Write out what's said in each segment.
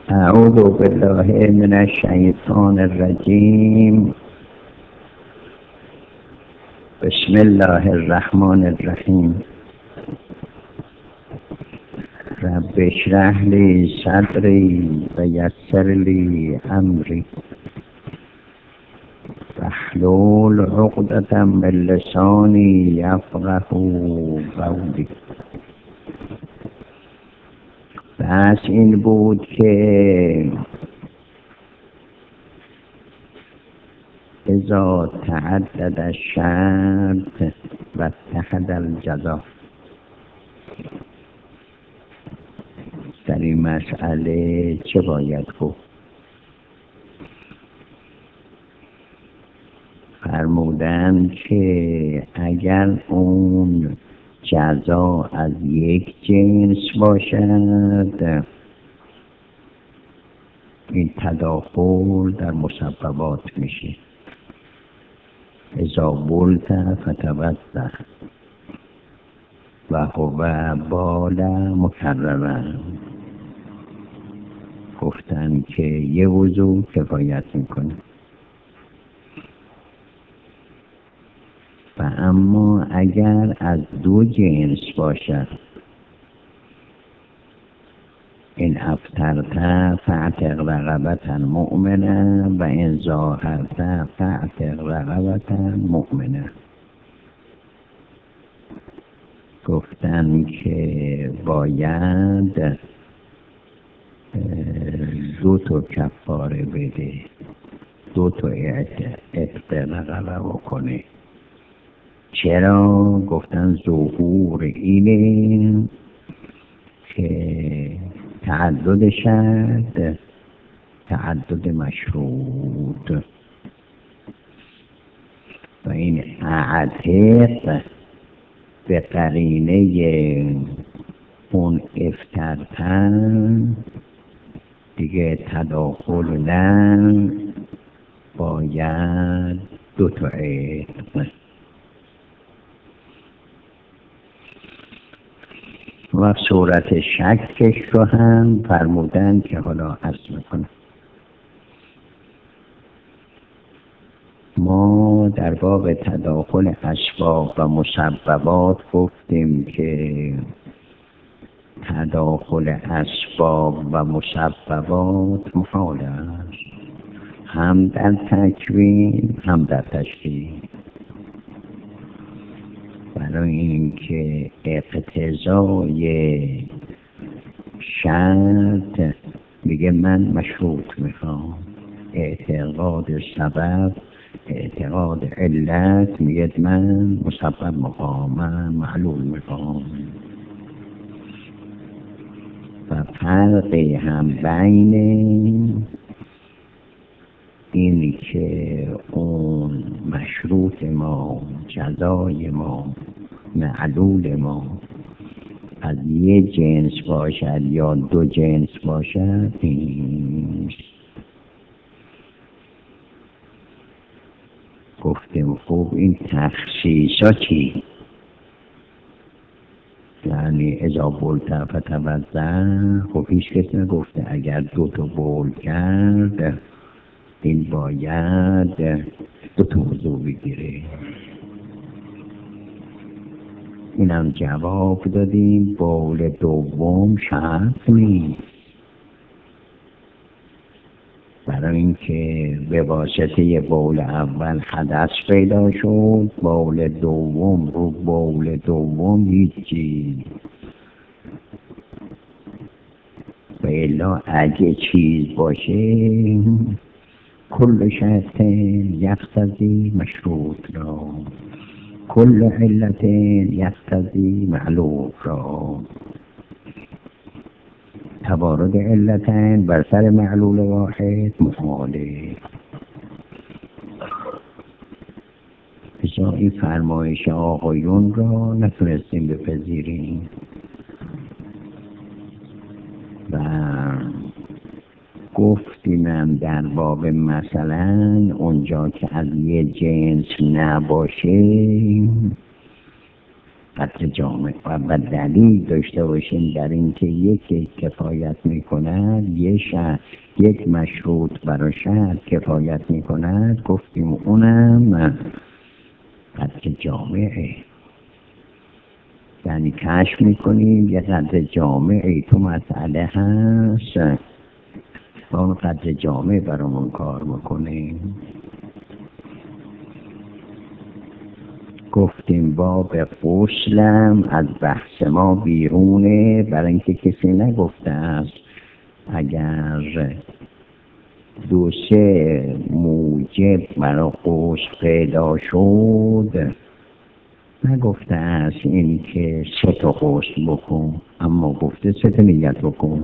أعوذ بالله من الشيطان الرجيم. بسم الله الرحمن الرحيم. رب اشرح لي صدري ويسر لي أمري واحلل عقدة من لساني يفقه قولي. بس این بود که اذا تعدد الشرط و اتحد الجزا. در این مسئله چه باید گفت؟ فرمودند که اگر اون جزا از یک جنس باشد، این تداخل در مسببات میشه. اذا بلت فتوضأ و هو بال مکررا. گفتن که یه وضو کفایت میکنه. و اما اگر از دو جنس باشد، این افطرت فاعتق رقبة مؤمنة و این ظاهرت فاعتق رقبة مؤمنة. گفتن که باید 2 تا کفاره بده، 2 تا اعتق رقبه بکنه. چرا؟ گفتن ظهور اینه که تعدد شد، تعدد مشروط. و این اعتق به قرینه اون افترتن دیگه تداخل نه، باید 2 تا اعتق. و صورت شکش رو هم فرمودن که حالا عرض میکنم. ما در باب تداخل اسباب و مسببات گفتیم که تداخل اسباب و مسببات محال است، هم در تکوین هم در تشکیل. برای اینکه اقتضای شرط میگه من مشروط میخوام، اعتقاد سبب، اعتقاد علت میگه من مسبب میخوام، من معلول میخوام. و فرقی هم بین اینی که اون مشروط ما، جزای ما، معلول ما از یه جنس باشد یا 2 جنس باشد نیست. گفتیم خوب این تخصیصا چی؟ یعنی اذا بلت فتوضأ. خب هیچ کس نگفته اگر 2 تا بول کرد این باید 2 تا وضو بگیره. اینم جواب دادیم بول دوم شرط نیست، برای اینکه به واسطه بول اول حدث پیدا شد، بول دوم رو بول دوم هیچی. و الا اگه چیز باشه کل شرط یقتضی مشروط را، کل علت یقتضی معلول را. توارد علتین بر سر معلول واحد محاله. بسیار این فرمایش آقایون را نتونستیم بپذیریم و گفتیم در باب مثلا اونجا که از یه جنس نباشه قدر جامع و دلیل داشته باشیم در اینکه یکی کفایت میکند یک مشروط برای شرط کفایت میکند، گفتیم اونم قدر جامعه. یعنی کشف میکنیم یه قدر جامعه تو مسئله هست، با اون قدر جامعه برامون کار میکنیم. گفتیم باب غسلم از بحث ما بیرونه، برای اینکه کسی نگفته است اگر 2-3 موجب برای غسل پیدا شد، نگفته است این که 3 تا غسل بکن، اما گفته 3 تا نیت بکن.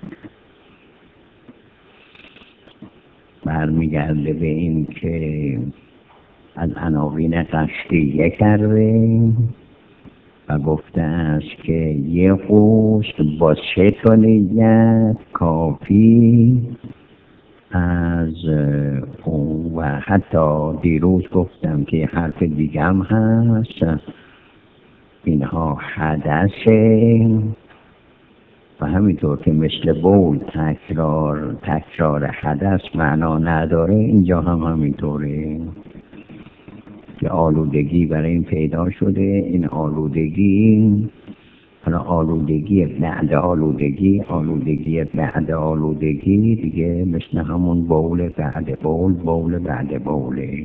برمیگرده به این که از عناوین قصدیه کرده و گفته است که یه غسل با 3 تا نیت کافی از اون. و حتی دیروز گفتم که حرف دیگه هم هست، اینها حدثه و همینطور که مثل بول تکرار حدث معنا نداره، اینجا هم همینطوره که آلودگی برای این پیدا شده. این آلودگی بعد آلودگی دیگه مثل همون بول بعد بوله.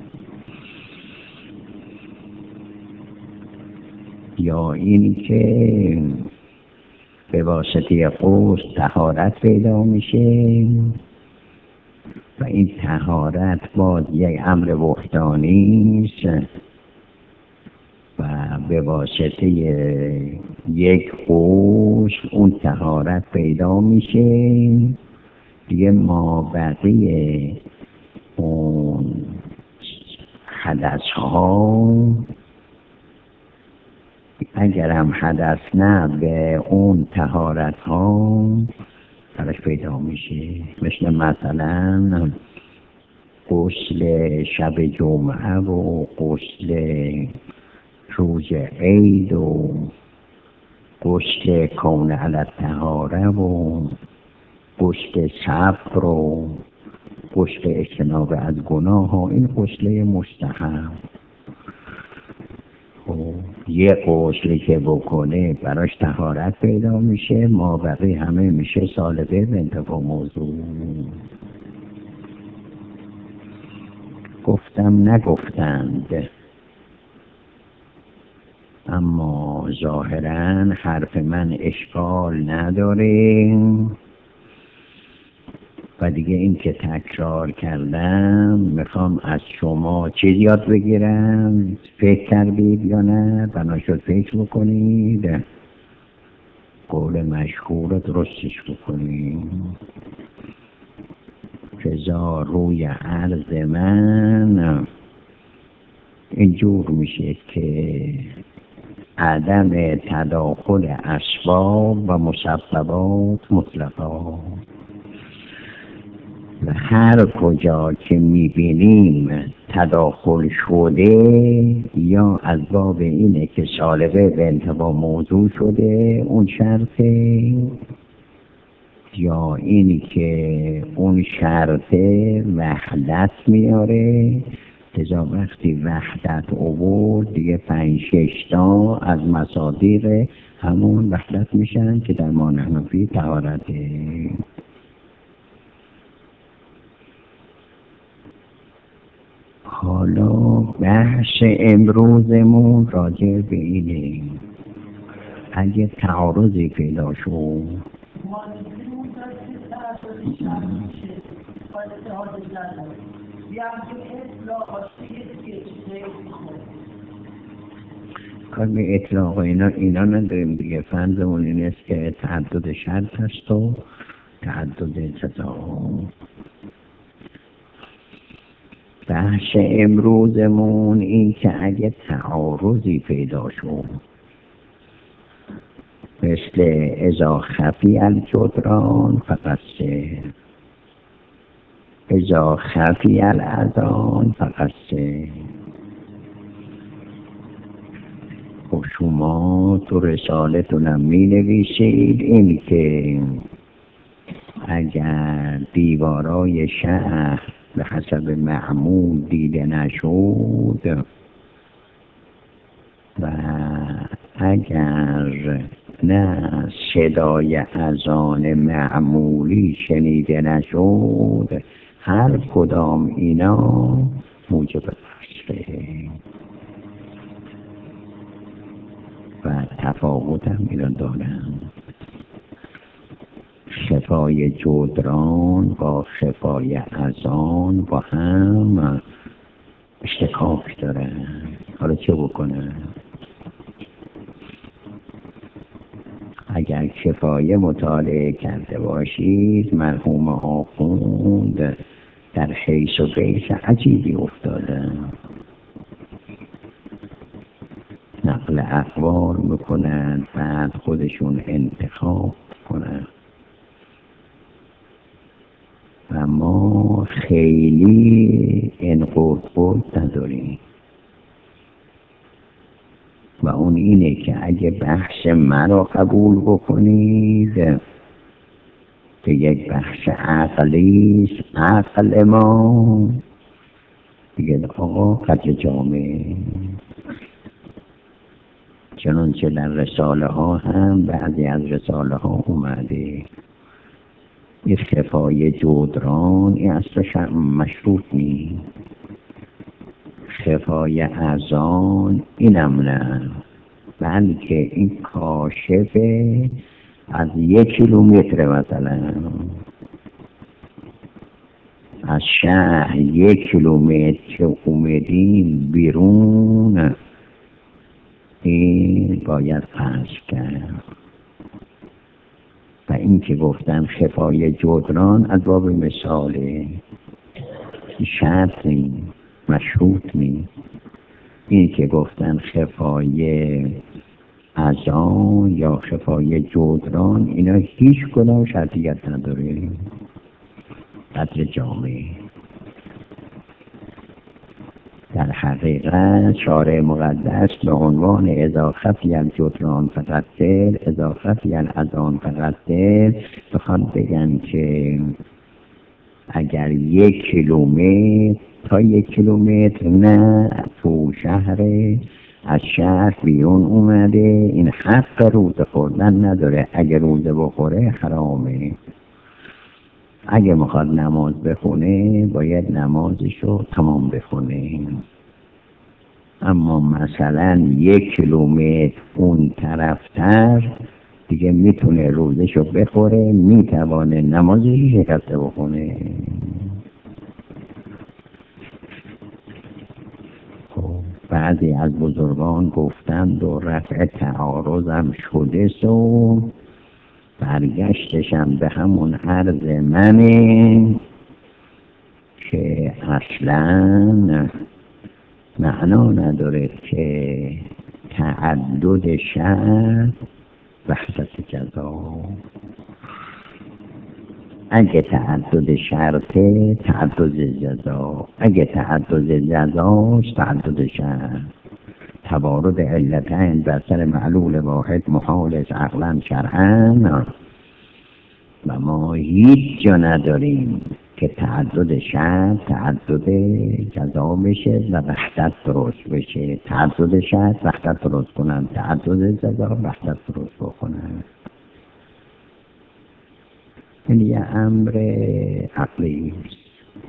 یا این که به واسطه غسل طهارت پیدا میشه و این طهارت باز یک امر وحدانی است و به واسطه یک غسل اون طهارت پیدا میشه دیگه. ما بقیه اون حدث ها اگر هم حدث نه به اون طهارت ها درش پیدا میشه، مثلا غسل شب جمعه و غسل روز عید و غسل کون علی الطهاره و غسل صبر و غسل اجتناب از گناه و این غسل مستحب. یه غسلی که بکنه براش طهارت پیدا میشه، ما بقیه همه میشه سالبه به انتفاع موضوع. گفتم نگفتند، اما ظاهراً حرف من اشکال نداره و دیگه این که تکرار کردم میخوام از شما چیز یاد بگیرم. فکر کردید یا نه؟ بنا شد فکر بکنید، قول مشهور رو درستش بکنید. رضا روی عرض من اینجور میشه که عدم تداخل اسباب و مسببات مطلقا، و هر کجا که میبینیم تداخل شده یا از باب اینه که سالبه به انتفاع موضوع شده اون شرطه، یا اینی که اون شرطه وحدت میاره. لذا وقتی وحدت آورد دیگه 5-6 تا از مصادیق همون وحدت میشن که در ما حنفی طهارته. حالا بحث امروزمون راجع به اینه اگه تعارضی پیدا شد کار به اطلاق اینا نداریم دیگه. فرضمون این است که تعدد شرط هست و تعدد تضاد. بحث امروزمون این که اگه تعارضی پیدا شد مثل اذا خفی الجدران فقط سه، اذا خفی الاذان فقط سه. خب شما تو رسالتونم می نویسید این که اگر دیوارای شهر به حسب معمول دیده نشد و اگر نه صدای اذان معمولی شنیده نشد هر کدام اینا موجب فسقه و تفاوت هم اینا دارن. شفای جدران با شفای اذان با هم اشتکاک دارن. حالا چه بکنن؟ اگر کفایه مطالعه کرده باشید مرحوم آخوند در حیث و قیس عجیبی افتاده، نقل اخبار میکنن بعد خودشون انتخاب کنن و ما خیلی انقرد نداریم و اون اینه که اگه بحث مرا قبول بکنید که یک بحث عقلیست، عقل ما دیگه آقا قدر جامعه، چنانچه در رساله ها هم بعضی از رساله ها اومده این شفای جدران این اصلش مشروط نیست، شفای اذان اینم نه، بلکه این کاشفه از 1 کیلومتر مثلا از شهر 1 کیلومتر که اومدین بیرون این باید پس کرد. و این که گفتم شفای جدران از باب مثاله، شرط نیست، مشروط نیست. این که گفتن شفای اذان یا شفای جدران اینا هیچ کدام شرطیت نداره، قدر جامعه. در حقیقت شارع مقدس به عنوان اذا خفی الجدران فقدر اذا خفی الاذان فقدر بخواد بگن که اگر 1 کیلومتر تا 1 کیلومتر نه تو شهر از شهر بیرون اومده این حق روزه خوردن نداره، اگر روزه بخوره حرامه. اگه میخواد نماز بخونه باید نمازشو تمام بخونه. اما مثلا 1 کیلومتر اون طرفتر دیگه میتونه روزشو بخوره، میتوانه نمازش شکسته بخونه. بعضی از بزرگان گفتند و رفع تعارضم شده سو برگشتشم به همون عرض منه که اصلا معنا نداره که تعدد شرط وحدت جزا. اگه تعدد شرطه تعدد جزا، اگه تعدد جزاش تعدد شرط. توارد علتین بر سر معلول واحد محالش عقلا شرعا و ما هیچ جا نداریم که تعدد شرط تعدد جزا بشه و وحدت درست بشه. تعدد شرط وحدت درست کنن، تعدد جزا وحدت درست بکنن. این یه امر عقلی است.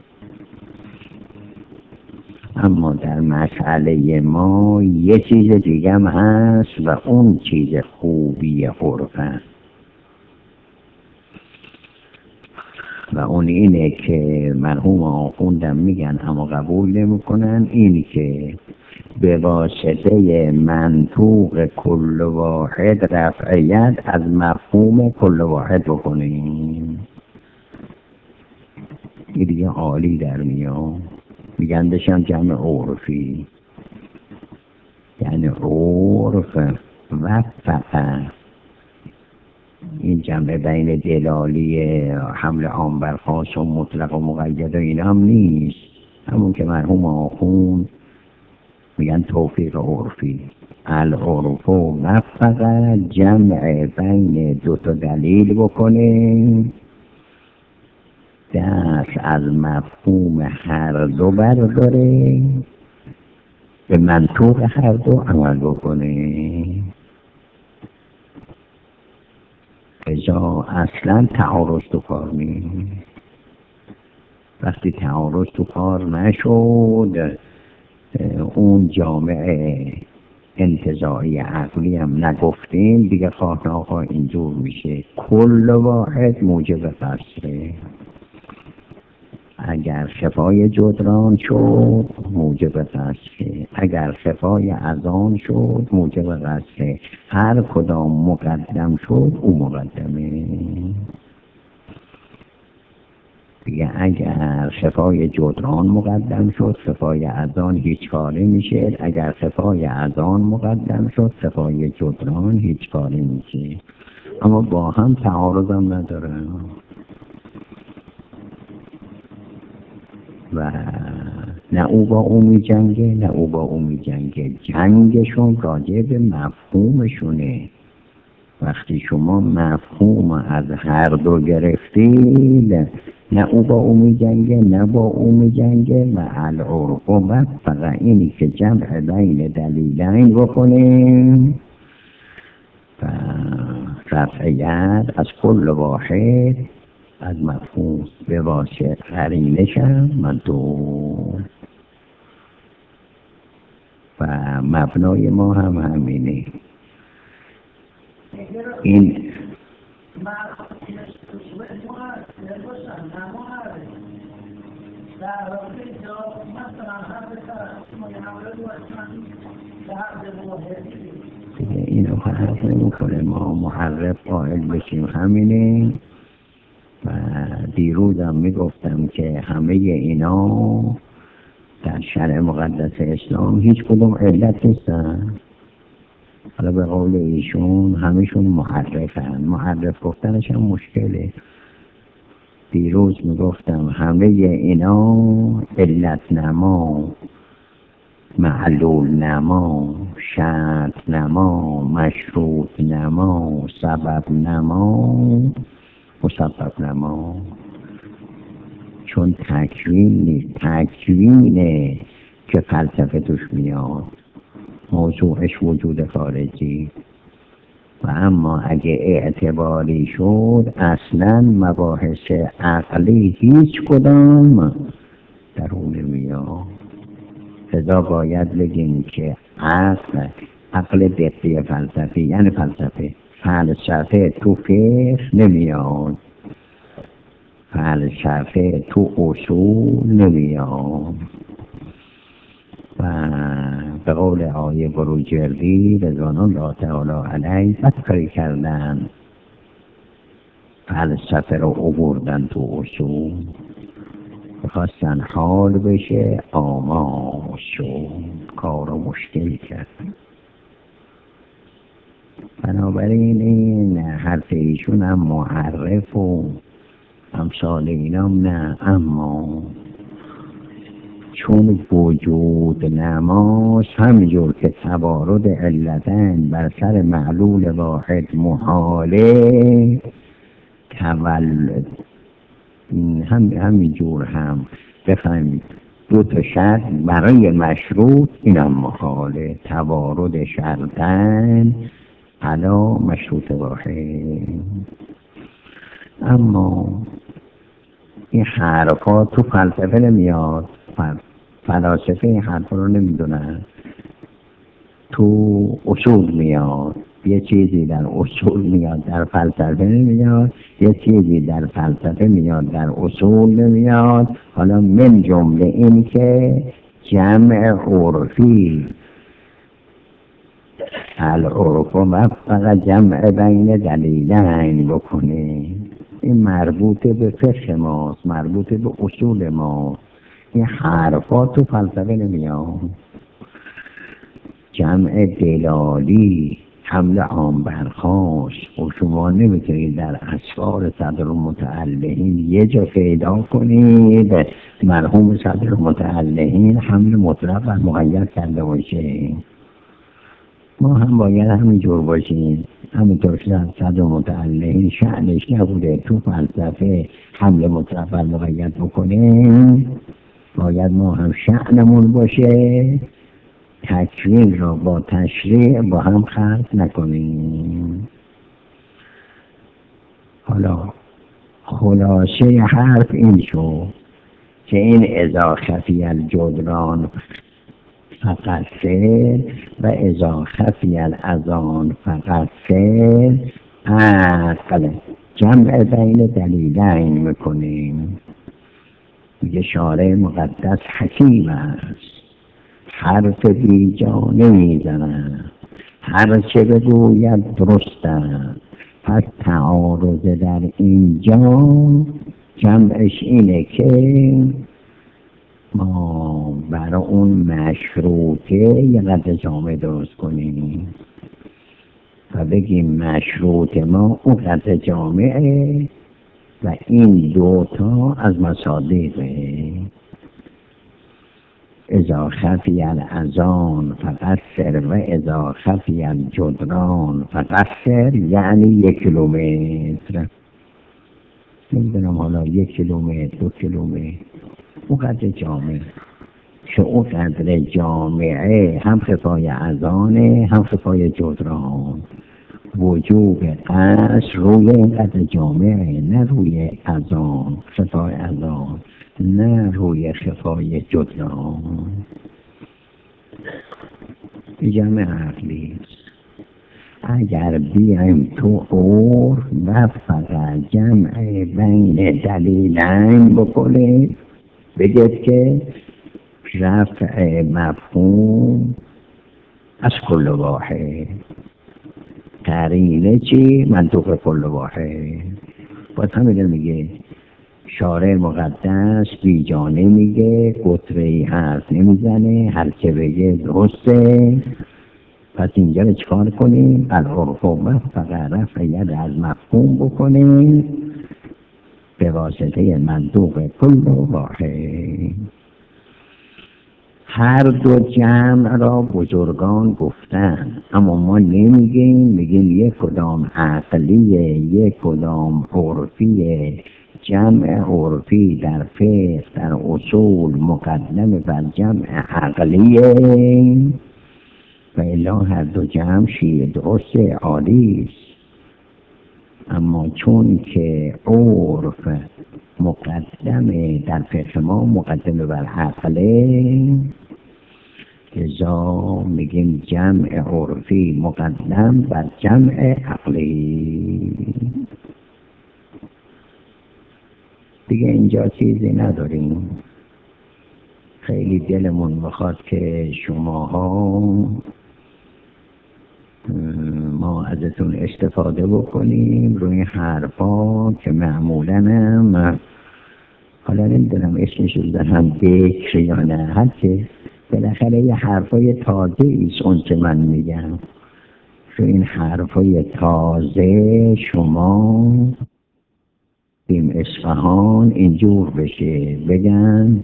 اما در مسئله ما یه چیز دیگه هم هست و اون چیز خوبی عرفه و اون اینه که مرحوم آخوندم میگن اما قبول نمیکنن، این که به واسطه منطوق کل واحد رفعیت از مفهوم کل واحد بکنیم. این دیگه عالی در میان، میگن بشم جمع عرفی، یعنی عرف و فقط این جمع بین دلالی حمل عام بر خاص و مطلق و مقید و اینا هم نیست. همون که مرحوم آخوند میگن توفیق عرفی. العرف وفق جمع بین دوتا دلیل بکنه، دست از مفهوم هر دو برداره، به منطوق هر دو عمل بکنه. اصلا تعارض تو کار نیست. وقتی تعارض تو کار نشد، اون جامعه انتزاعی عقلی هم نگفتیم دیگه، خواه ناخواه اینجور میشه. کل واحد موجب قصره. اگر شفای جدران شد موجب قصره، اگر شفای اذان شد موجب قصره. هر کدام مقدم شد او مقدمه دیگه. اگر شفای جدران مقدم شد شفای اذان هیچ کاری میشه، اگر شفای اذان مقدم شد شفای جدران هیچ کاری میشه. اما با هم تعارض هم نداره و نه او با او می جنگه نه او با او می جنگه. جنگشون راجع به مفهومشونه. وقتی شما مفهوم از هر دو گرفتید، نه او با او می جنگه نه با او می جنگه. و العرف وفق اینی که جمع بین دلیلین بکنیم و رفعیت از کل واحد از مفهوم به واسه قرینشم منطوق. و مبنای ما هم همینه. این اینو فرق نمی‌کنه، ما محرف قائل بشیم همینه. و دیروزم میگفتم که همه اینا در شرع مقدس اسلام هیچ کدوم علت نیستن. حالا به قول ایشون همشون محرفن. محرف گفتنش هم مشکله. دیروز میگفتم همه اینا علت نما، معلول نما، شرط نما، مشروط نما، سبب نما، مسبب نما. چون تکوین نیست، تکوینه که فلسفه توش میاد، موضوعش وجود خارجی. و اما اگه اعتباری شد اصلا مباحث عقلی هیچ کدام در اون نمیاد. لذا باید بگیم که عقل دقیق فلسفی یعنی فلسفه تو فقه نمیاد، فلسفه تو اصول نمیاد. و به قول آیه بروجردی رضوان الله تعالی علیه فکری کردن فلسفه رو آوردن تو اصول، خواستن حال بشه آماج شد، کار رو مشکل کرد. بنابراین این حرف ایشون هم معرف و امثال اینام نه. اما چون وجود نماست همینجور که توارد علتن بر سر معلول واحد محاله، همینجور هم بفهمید دو تا شرط برای مشروط اینم محاله. توارد شرطن علا مشروط واحد. اما این حرفات تو فلسفه نمیاد، فلاسفه این حرفا رو نمیدونن، تو اصول میاد. یه چیزی در اصول میاد در فلسفه نمیاد، یه چیزی در فلسفه میاد در اصول نمیاد. حالا من جمله این که جمع عرفی العرف وفق جمع بین دلیلین بکنه، این مربوط به فقه ماست، مربوط به اصول ماست. این حرفات تو فلسفه نمیاد. جمع دلالی حمل عام برخاست و شما نمیتونید در اسرار صدر متعلقین یه جا پیدا کنید مرحوم صدر متعلقین حمل مطلق و مقید کرده باشه، ما هم باید همینجور باشیم. همینطور که صدر متعلقین شأنش نبوده تو فلسفه حمل مطلق و مقید بکنه، باید ما هم شأنمون باشه تکوین را با تشریع با هم خلط نکنیم. حالا خلاصه حرف این شد که این اذا خفی الجدران فقط فعل و اذا خفی الاذان فقط فعل عقل جمع بین دلیلین میکنیم. میگه شارع مقدس حکیم است، حرف بیجا نمیزند، هر چه بگوید درست است. پس تعارض در اینجا جمعش اینه که ما برای اون مشروطه یه قدر جامعه درست کنیم و بگیم مشروط ما اون قدر جامعه و این دوتا از مصادیقه. اذا خفی الاذان فقصر و اذا خفی الجدران فقصر، یعنی 1 کیلومتر. نمیدونم حالا 1 کیلومتر 2 کیلومتر اون قدر جامعه که اون قدر جامعه هم خفای اذانه هم خفای جدران. وجوب قصر روی این قدر جامعه، نه روی اذان خفای اذان، نه روی خفای جدران. جمع عقلی اگر بیایم تو عرف و فقط جمع بین دلیلین بکنه، بگید که رفع مفهوم از کل واحد، قرینه چی؟ منطوق کل واحد. باید همینه میگه شارع مقدس بیجانه میگه، قطره‌ای حرف نمیزنه، هر که بگه درسته. پس اینجا رو چکار کنیم؟ العرف و فقط رفع ید از مفهوم بکنیم به واسطه منطوق کل واحد. هر دو جمع را بزرگان گفتن، اما ما نمیگیم، میگیم یک کدام عقلیه یک کدام عرفیه. جمع عرفی در فقه در اصول مقدم بر جمع عقلیه و الا هر دو جمع شیعه درسته عالی است. اما چون که عرف مقدمه در فقه ما مقدمه بر عقله، لذا میگیم جمع عرفی مقدم بر جمع عقلی. دیگه اینجا چیزی نداریم. خیلی دلمون میخواد که شماها ما ازتون استفاده بکنیم روی حرفا که معمولاً هم حالا نمیدونم اسمش رو دارم بکر یا نه، هرچه بالاخره یه حرفای تازه ایست اون که من میگم. روی این حرفای تازه شما بیم اصفهان اینجور بشه بگن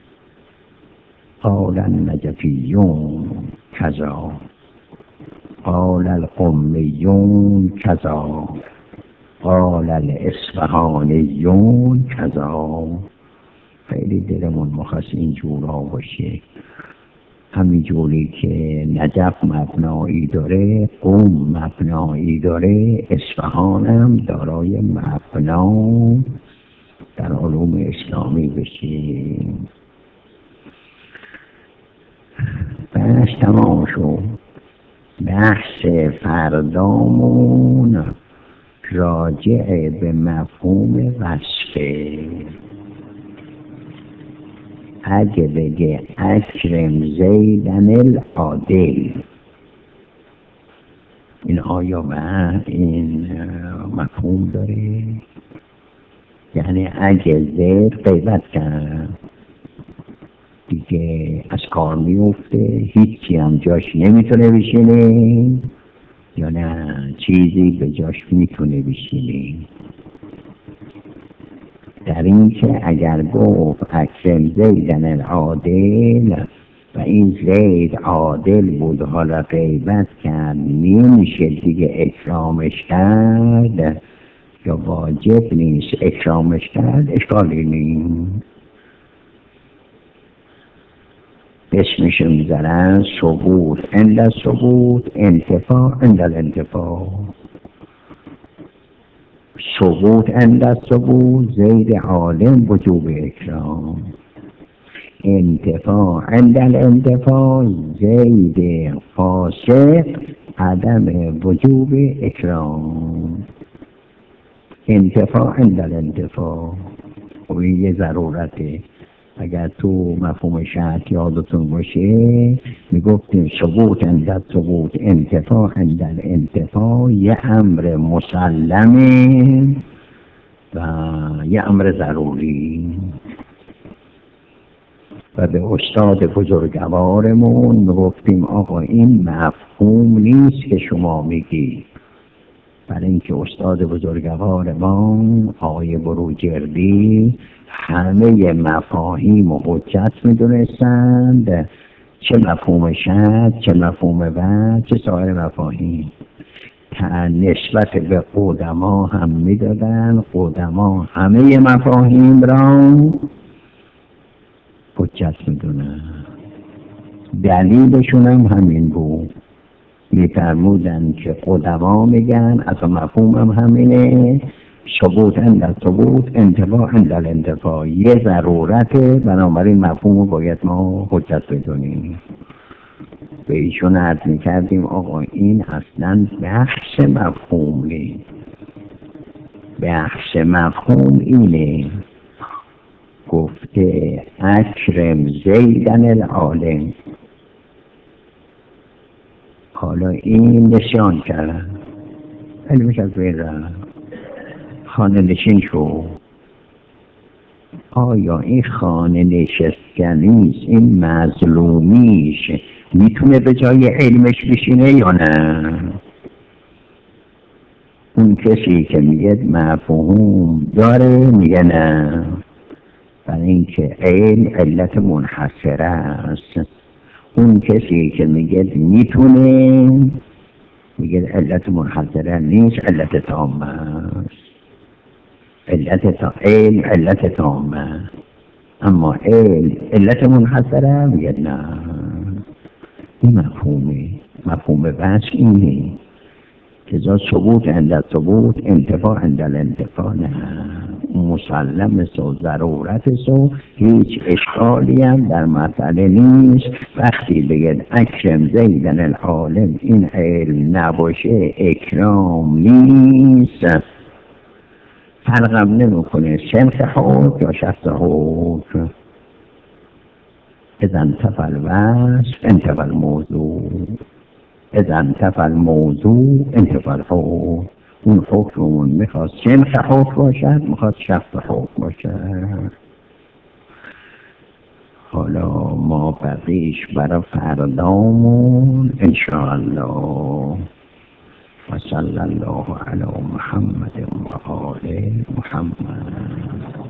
قال النجفیون کذا، قال القمیون کذا، قال الاصفهانیون کذا. خیلی دلمون مخواست اینجورا باشه. همینجوری که نجف مبنایی داره، قم مبنایی داره، اصفهان هم دارای مبنا در علوم اسلامی بشه. بحث تمام شد. بحث فردامون راجع به مفهوم وصفه. اگه بگه اکرم زیدن العادل، این آیا به این مفهوم داره؟ یعنی اگه زید غیبت کرد دیگه از کار میفته، هیچی هم جاش نمیتونه بشینه، یا نه چیزی به جاش میتونه بشینه؟ در این که اگر گفت اکرم زیدن العادل و این زید عادل بود حالا غیبت کرد نمیشه دیگه اکرامش کرد یا واجب نیست اکرامش کرد اشکالی نیست. اسمش میذارن ثبوت عند ثبوت انتفاع عند الانتفاع. ثبوت عند ثبوت زید عالم وجوب اکرام، انتفاع عند الانتفاع زید فاسق عدم وجوب اکرام. انتفاع عند الانتفاع و این یه ضرورته. اگر تو مفهوم شرط یادتون باشه میگفتیم ثبوت عند ثبوت انتفاع عند الانتفاع یه امر مسلمه و یه امر ضروری. و به استاد بزرگوارمون میگفتیم آقا این مفهوم نیست که شما میگی، برای اینکه استاد بزرگوار ما آقای بروجردی همه مفاهیم و حجت میدونستند، چه مفهوم شرط چه مفهوم وجه چه سایر مفاهیم. نسبت به قدما هم میدادن، قدما همه مفاهیم را حجت میدونن. دلیلشون هم همین بود، میفرمودن که قدما میگن از مفهوم هم همینه، ثبوت عند ثبوت انتفاع عند الانتفاع یه ضرورته، بنابراین مفهوم رو باید ما حجت بدونیم. به ایشون عرض میکردیم آقا این اصلا بحث مفهوم نیست، بحث مفهوم اینه گفته اکرم زیدن العالم، حالا این نشان کردن علمش از بین رفت، خانه نشین شو. آیا این خانه نشستنیست این مظلومیش میتونه به جای علمش بشینه یا نه؟ اون کسی که میگه مفهوم داره میگه نه، برای اینکه علم علت منحصره است. اون کسی که میگه میتونه میگه علت منحصره نیست، علت تامه است. علم علت تامه، اما علم علت منحصره میگه نه. این مفهوم بحث اینه که ذا ثبوت عند ثبوت انتفاع عند الانتفاع نه، مسلم سو ضرورت سو هیچ اشکالی هم در مسئله نیست. وقتی بگید اکرم زیدن العالم این علم نباشه اکرام نیست، فرقم نمیکنه شمس حکم یا شخص حکم. اذا انتفى الوصف انتفى الموضوع، اذا انتفى الموضوع انتفى الحکم. اون حکممون میخواد شمس حکم باشد، میخواد شخص حکم باشد. حالا ما بقیش برای فردامون انشاءالله. و صلی الله علی محمد و آل محمد.